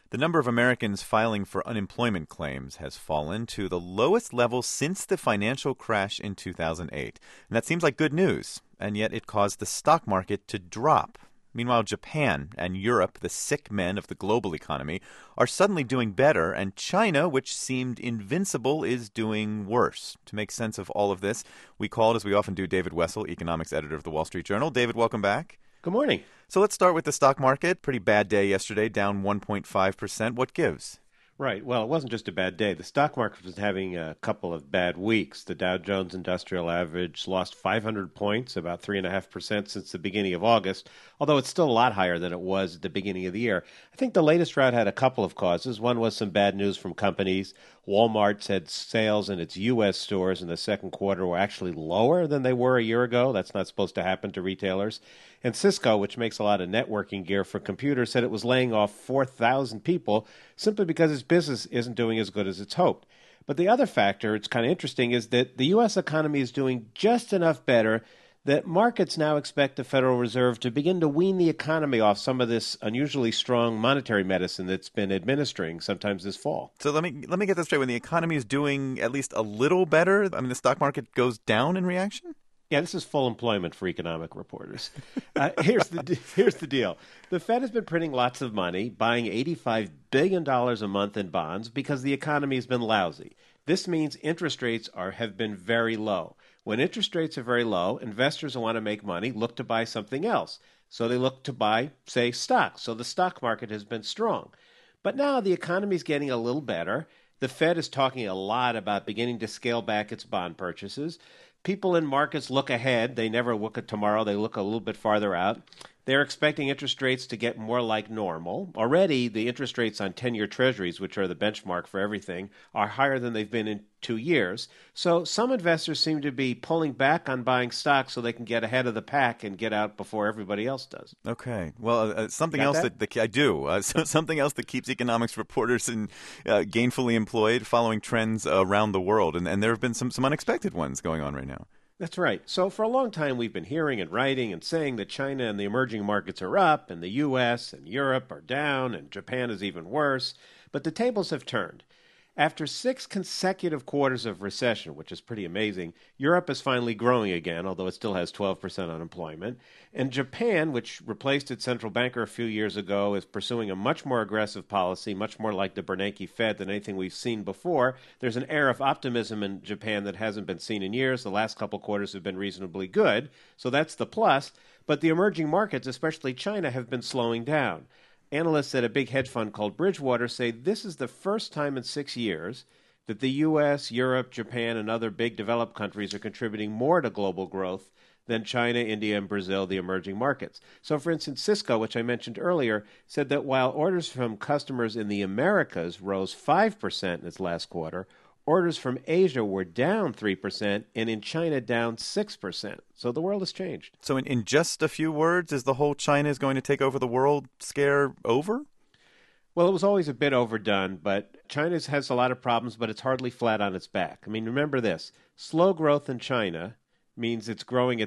The number of Americans filing for unemployment claims has fallen to the lowest level since the financial crash in 2008. And that seems like good news, and yet it caused the stock market to drop. Meanwhile, Japan and Europe, the sick men of the global economy, are suddenly doing better, and China, which seemed invincible, is doing worse. To make sense of all of this, we called, as we often do, David Wessel, economics editor of the Wall Street Journal. David, welcome back. Good morning. So let's start with the stock market. Pretty bad day yesterday, down 1.5%. What gives? Right. Well, it wasn't just a bad day. The stock market was having a couple of bad weeks. The Dow Jones Industrial Average lost 500 points, about 3.5% since the beginning of August, although it's still a lot higher than it was at the beginning of the year. I think the latest rout had a couple of causes. One was some bad news from companies. Walmart said sales in its U.S. stores in the second quarter were actually lower than they were a year ago. That's not supposed to happen to retailers. And Cisco, which makes a lot of networking gear for computers, said it was laying off 4,000 people simply because its business isn't doing as good as it's hoped. But the other factor, it's kind of interesting, is that the U.S. economy is doing just enough better that markets now expect the Federal Reserve to begin to wean the economy off some of this unusually strong monetary medicine that's been administering sometimes this fall. So let me get this straight. When the economy is doing at least a little better, I mean, the stock market goes down in reaction? Yeah, this is full employment for economic reporters. Here's the deal. The Fed has been printing lots of money, buying $85 billion a month in bonds because the economy has been lousy. This means interest rates have been very low. When interest rates are very low, investors who want to make money look to buy something else. So they look to buy, say, stocks. So the stock market has been strong. But now the economy is getting a little better. The Fed is talking a lot about beginning to scale back its bond purchases. People in markets look ahead. They never look at tomorrow. They look a little bit farther out. They're expecting interest rates to get more like normal. Already, the interest rates on 10-year treasuries, which are the benchmark for everything, are higher than they've been in 2 years. So some investors seem to be pulling back on buying stocks so they can get ahead of the pack and get out before everybody else does. Okay. Well, something else that I do. Something else that keeps economics reporters gainfully employed, following trends around the world. And there have been some unexpected ones going on right now. That's right. So for a long time, we've been hearing and writing and saying that China and the emerging markets are up, and the U.S. and Europe are down, and Japan is even worse. But the tables have turned. After 6 consecutive quarters of recession, which is pretty amazing, Europe is finally growing again, although it still has 12% unemployment. And Japan, which replaced its central banker a few years ago, is pursuing a much more aggressive policy, much more like the Bernanke Fed than anything we've seen before. There's an air of optimism in Japan that hasn't been seen in years. The last couple quarters have been reasonably good, so that's the plus. But the emerging markets, especially China, have been slowing down. Analysts at a big hedge fund called Bridgewater say this is the first time in 6 years that the U.S., Europe, Japan, and other big developed countries are contributing more to global growth than China, India, and Brazil, the emerging markets. So, for instance, Cisco, which I mentioned earlier, said that while orders from customers in the Americas rose 5% in its last quarter, orders from Asia were down 3%, and in China down 6%. So the world has changed. So in just a few words, is the whole China is going to take over the world scare over? Well, it was always a bit overdone, but China has a lot of problems, but it's hardly flat on its back. I mean, remember this. Slow growth in China means it's growing at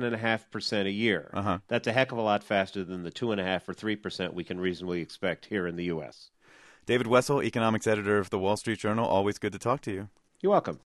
7.5% a year. That's a heck of a lot faster than the 2.5% or 3% we can reasonably expect here in the U.S. David Wessel, economics editor of the Wall Street Journal. Always good to talk to you. You're welcome.